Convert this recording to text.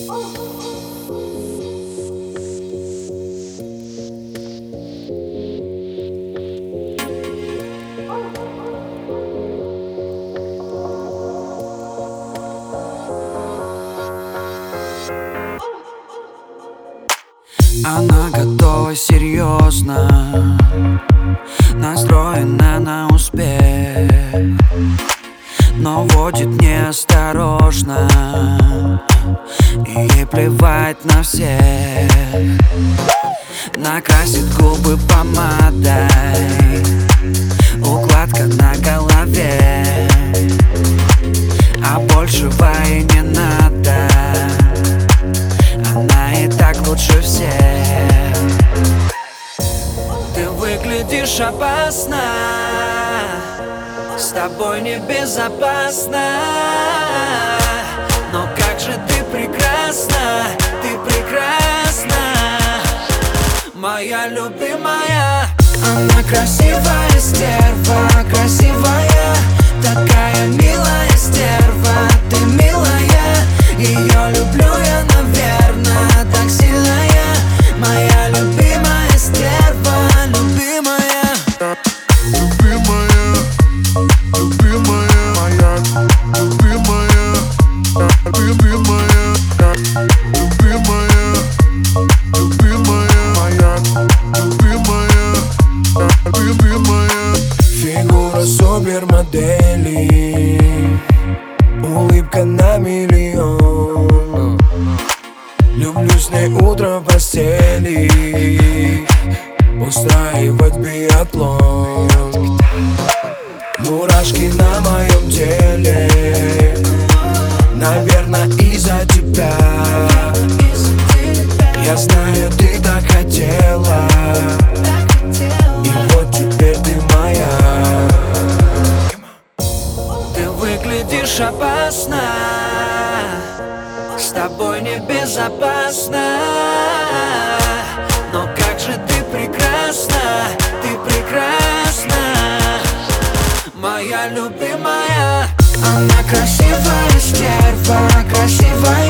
Она готова серьезно, настроена на успех, но водит неосторожно, и ей плевать на всех. Накрасит губы помадой, укладка на голове, а большего и не надо. Она и так лучше всех. Ты выглядишь опасно, с тобой небезопасно. Но как же ты прекрасна, ты прекрасна, моя любимая. Она красивая стерва, красивая, такая милая стерва, ты милая. Ее люблю я, наверное, так сильно я. Моя любимая стерва, любимая. Любимая, любимая, моя любимая, любимая, любимая, любимая, моя любимая, любимая. Фигура супермодели, улыбка на миллион. Люблю с ней утро в постели, устраивать биатлон. Мурашки на моем теле, наверное, из-за тебя. Я знаю, ты так хотела, и вот теперь ты моя. Ты выглядишь опасно, с тобой небезопасно. Но как же ты прекрасна, ты прекрасна, моя любимая. Она красивая стерва, красивая.